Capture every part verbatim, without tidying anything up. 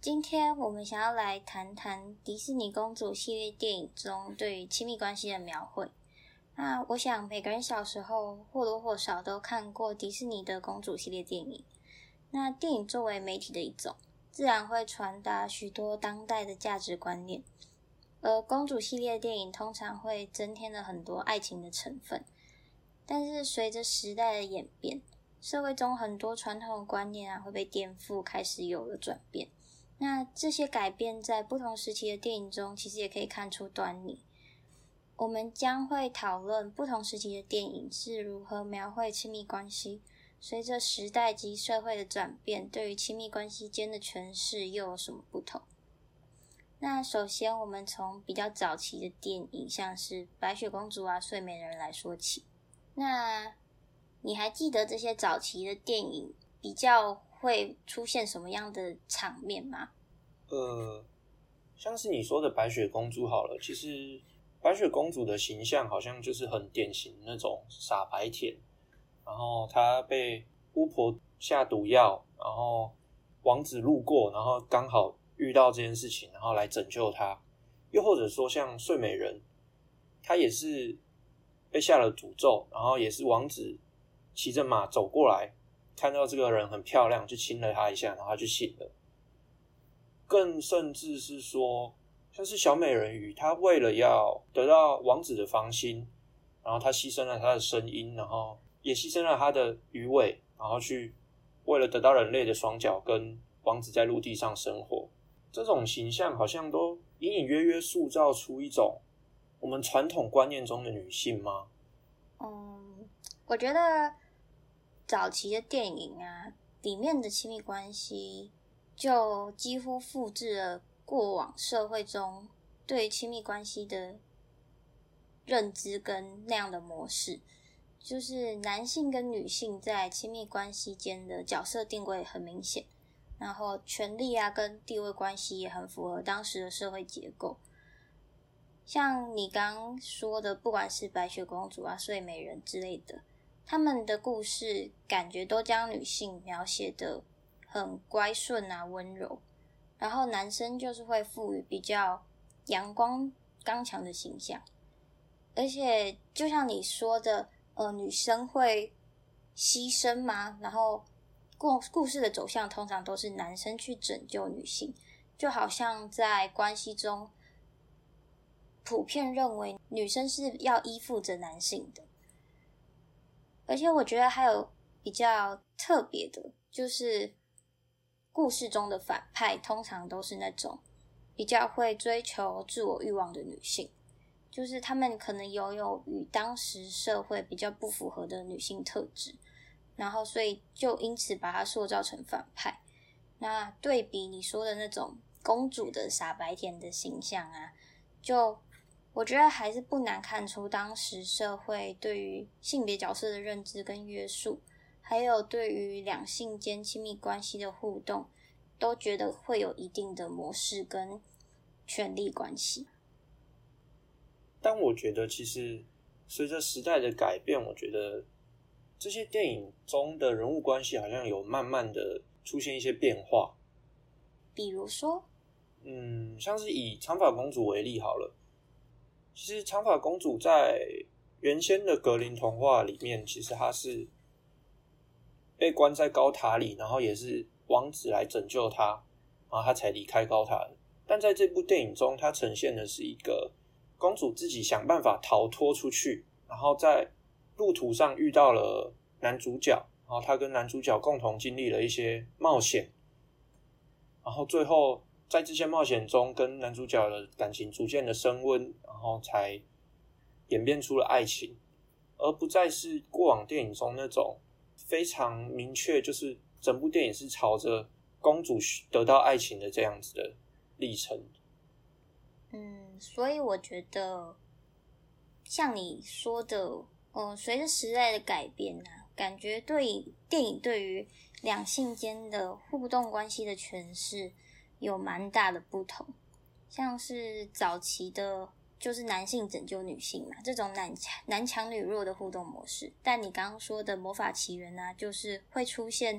今天我们想要来谈谈迪士尼公主系列电影中对于亲密关系的描绘。那我想每个人小时候或多或少都看过迪士尼的公主系列电影。那电影作为媒体的一种，自然会传达许多当代的价值观念。而公主系列电影通常会增添了很多爱情的成分。但是随着时代的演变，社会中很多传统的观念啊会被颠覆，开始有了转变。那这些改变在不同时期的电影中其实也可以看出端倪。我们将会讨论不同时期的电影是如何描绘亲密关系，随着时代及社会的转变，对于亲密关系间的诠释又有什么不同。那首先我们从比较早期的电影，像是白雪公主啊、睡美人来说起。那你还记得这些早期的电影比较会出现什么样的场面吗？ 呃，像是你说的白雪公主好了，其实白雪公主的形象好像就是很典型那种傻白甜，然后她被巫婆下毒药，然后王子路过，然后刚好遇到这件事情，然后来拯救她。又或者说像睡美人，她也是被下了诅咒，然后也是王子骑着马走过来，看到这个人很漂亮，就亲了她一下，然后她就醒了。更甚至是说，像是小美人鱼，她为了要得到王子的芳心，然后她牺牲了她的声音，然后也牺牲了她的鱼尾，然后去为了得到人类的双脚，跟王子在陆地上生活。这种形象好像都隐隐约约塑造出一种我们传统观念中的女性吗？ 嗯，我觉得早期的电影啊，里面的亲密关系就几乎复制了过往社会中对亲密关系的认知跟那样的模式，就是男性跟女性在亲密关系间的角色定位很明显，然后权力啊跟地位关系也很符合当时的社会结构。像你刚刚说的，不管是白雪公主啊、睡美人之类的，他们的故事感觉都将女性描写的很乖顺啊、温柔，然后男生就是会赋予比较阳光刚强的形象。而且就像你说的，呃，女生会牺牲吗？然后故故事的走向通常都是男生去拯救女性，就好像在关系中普遍认为女生是要依附着男性的。而且我觉得还有比较特别的，就是故事中的反派通常都是那种比较会追求自我欲望的女性，就是她们可能拥有与当时社会比较不符合的女性特质，然后所以就因此把她塑造成反派。那对比你说的那种公主的傻白甜的形象啊，就我觉得还是不难看出当时社会对于性别角色的认知跟约束，还有对于两性间亲密关系的互动，都觉得会有一定的模式跟权力关系。 但我觉得其实随着时代的改变，我觉得这些电影中的人物关系好像有慢慢的出现一些变化。 比如说嗯，像是以长发公主为例好了，其实长发公主在原先的格林童话里面，其实她是被关在高塔里，然后也是王子来拯救她，然后她才离开高塔的。但在这部电影中，她呈现的是一个公主自己想办法逃脱出去，然后在路途上遇到了男主角，然后她跟男主角共同经历了一些冒险，然后最后在这些冒险中跟男主角的感情逐渐的升温，然后才演变出了爱情，而不再是过往电影中那种非常明确，就是整部电影是朝着公主得到爱情的这样子的历程。 嗯，所以我觉得像你说的，呃，随着时代的改变啊，感觉对电影对于两性间的互动关系的诠释有蛮大的不同。像是早期的就是男性拯救女性嘛，这种男男强女弱的互动模式。但你刚刚说的魔法奇缘啊，就是会出现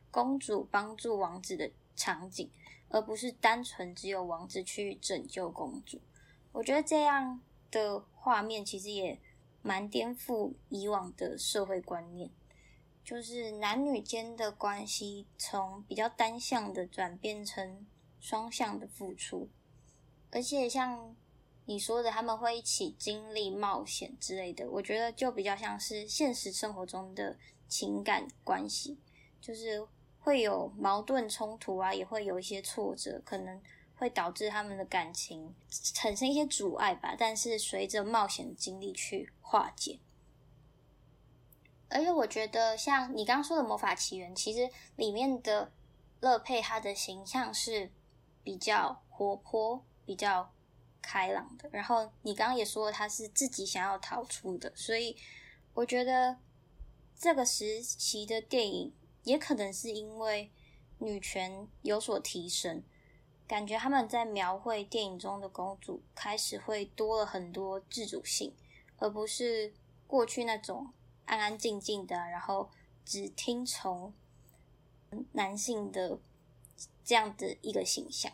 公主帮助王子的场景，而不是单纯只有王子去拯救公主。我觉得这样的画面其实也蛮颠覆以往的社会观念，就是男女间的关系从比较单向的转变成双向的付出，而且像你说的他们会一起经历冒险之类的，我觉得就比较像是现实生活中的情感关系，就是会有矛盾冲突啊，也会有一些挫折，可能会导致他们的感情产生一些阻碍吧，但是随着冒险的经历去化解。而且我觉得像你刚刚说的魔法奇缘，其实里面的乐佩她的形象是比较活泼比较开朗的，然后你刚刚也说她是自己想要逃出的，所以我觉得这个时期的电影也可能是因为女权有所提升，感觉他们在描绘电影中的公主开始会多了很多自主性，而不是过去那种安安静静的，然后只听从男性的这样的一个形象。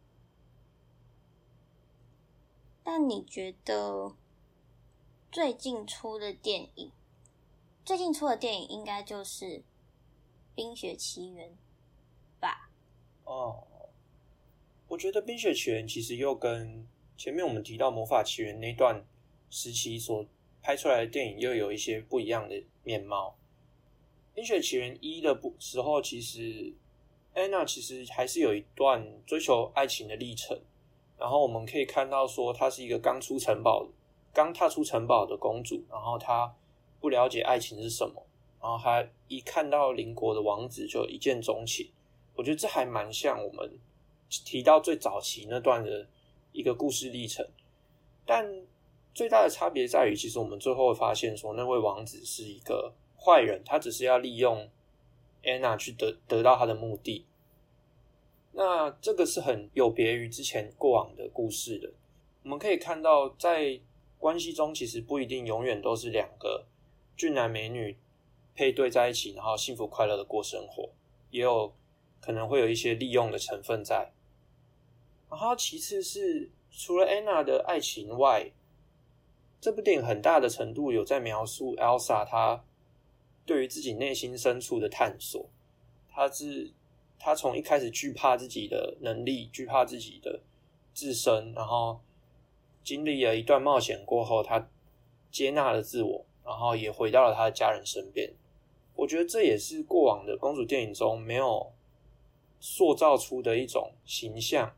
但你觉得最近出的电影，最近出的电影应该就是《冰雪奇缘》吧？ 哦，我觉得《冰雪奇缘》其实又跟前面我们提到《魔法奇缘》那段时期所拍出来的电影又有一些不一样的面貌。《冰雪奇缘一》的时候，其实 Anna 其实还是有一段追求爱情的历程，然后我们可以看到说她是一个刚出城堡刚踏出城堡的公主，然后她不了解爱情是什么，然后她一看到邻国的王子就一见钟情。我觉得这还蛮像我们提到最早期那段的一个故事历程，但最大的差别在于，其实我们最后会发现说那位王子是一个坏人，他只是要利用 Anna 去得得到他的目的。那这个是很有别于之前过往的故事的。我们可以看到在关系中其实不一定永远都是两个俊男美女配对在一起，然后幸福快乐的过生活，也有可能会有一些利用的成分在。然后其次是除了 Anna 的爱情外，这部电影很大的程度有在描述 Elsa 她对于自己内心深处的探索。她是她从一开始惧怕自己的能力，惧怕自己的自身，然后经历了一段冒险过后，她接纳了自我，然后也回到了她的家人身边。我觉得这也是过往的公主电影中没有塑造出的一种形象。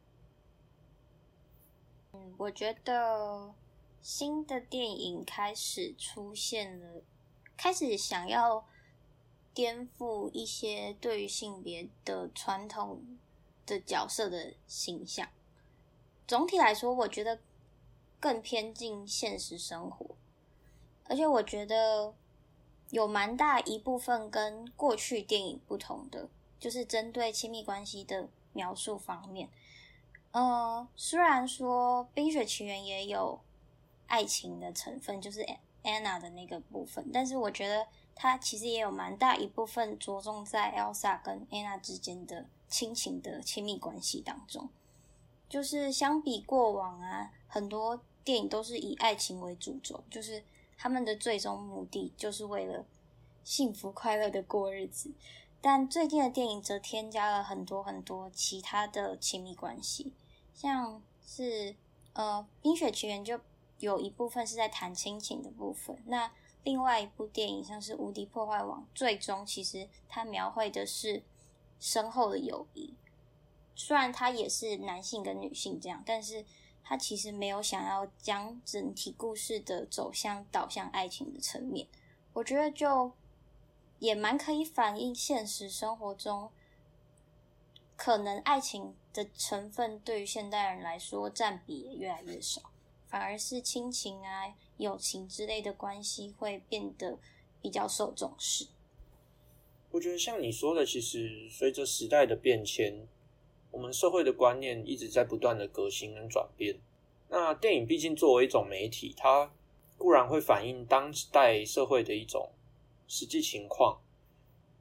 嗯，我觉得新的电影开始出现了，开始想要颠覆一些对于性别的传统的角色的形象。总体来说，我觉得更偏近现实生活，而且我觉得有蛮大一部分跟过去电影不同的，就是针对亲密关系的描述方面。呃，虽然说《冰雪奇缘》也有爱情的成分，就是 Anna 的那个部分，但是我觉得它其实也有蛮大一部分着重在 Elsa 跟 Anna 之间的亲情的亲密关系当中。就是相比过往啊，很多电影都是以爱情为主轴，就是他们的最终目的就是为了幸福快乐的过日子。但最近的电影则添加了很多很多其他的亲密关系，像是呃《冰雪奇缘》就有一部分是在谈亲情的部分，那另外一部电影像是《无敌破坏王》，最终其实它描绘的是深厚的友谊。虽然它也是男性跟女性这样，但是它其实没有想要将整体故事的走向导向爱情的层面。我觉得就也蛮可以反映现实生活中可能爱情的成分对于现代人来说占比也越来越少，反而是亲情啊、友情之类的关系会变得比较受重视。 我觉得像你说的，其实随着时代的变迁，我们社会的观念一直在不断的革新跟转变。那电影毕竟作为一种媒体，它固然会反映当代社会的一种实际情况，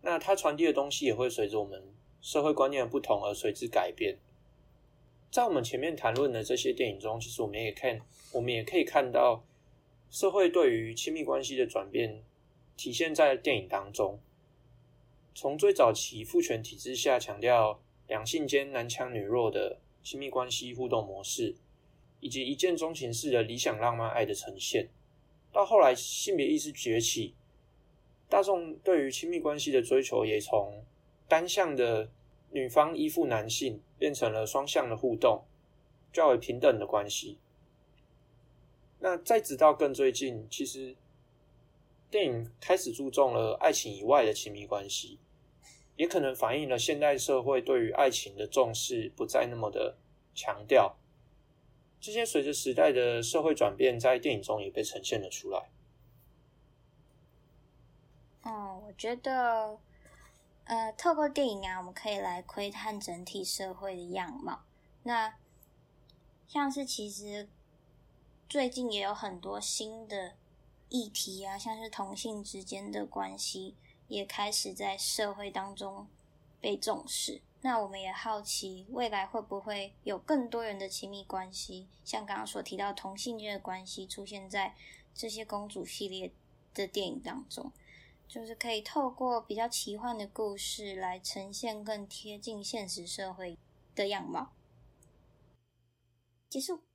那它传递的东西也会随着我们社会观念的不同而随之改变。在我们前面谈论的这些电影中，其实我们也看，我们也可以看到社会对于亲密关系的转变体现在电影当中。从最早期父权体制下强调两性间男强女弱的亲密关系互动模式，以及一见钟情式的理想浪漫爱的呈现，到后来性别意识崛起，大众对于亲密关系的追求也从单向的女方依附男性变成了双向的互动，较为平等的关系。那再直到更最近，其实电影开始注重了爱情以外的亲密关系，也可能反映了现代社会对于爱情的重视不再那么的强调。这些随着时代的社会转变，在电影中也被呈现了出来。 嗯，我觉得呃，透过电影啊，我们可以来窥探整体社会的样貌。那像是其实最近也有很多新的议题啊，像是同性之间的关系也开始在社会当中被重视。那我们也好奇未来会不会有更多元的亲密关系，像刚刚所提到同性间的关系出现在这些公主系列的电影当中，就是可以透过比较奇幻的故事来呈现更贴近现实社会的样貌。结束。